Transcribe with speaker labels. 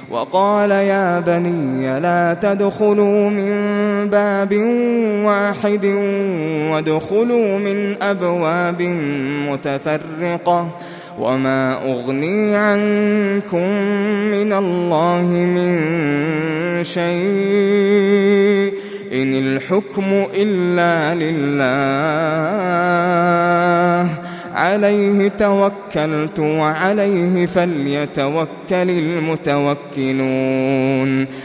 Speaker 1: وقال يا بني لا تدخلوا من باب واحد وادخلوا من أبواب متفرقة وما أغني عنكم من الله من شيء إن الحكم إلا لله عليه توكلت وعليه فليتوكل المتوكلون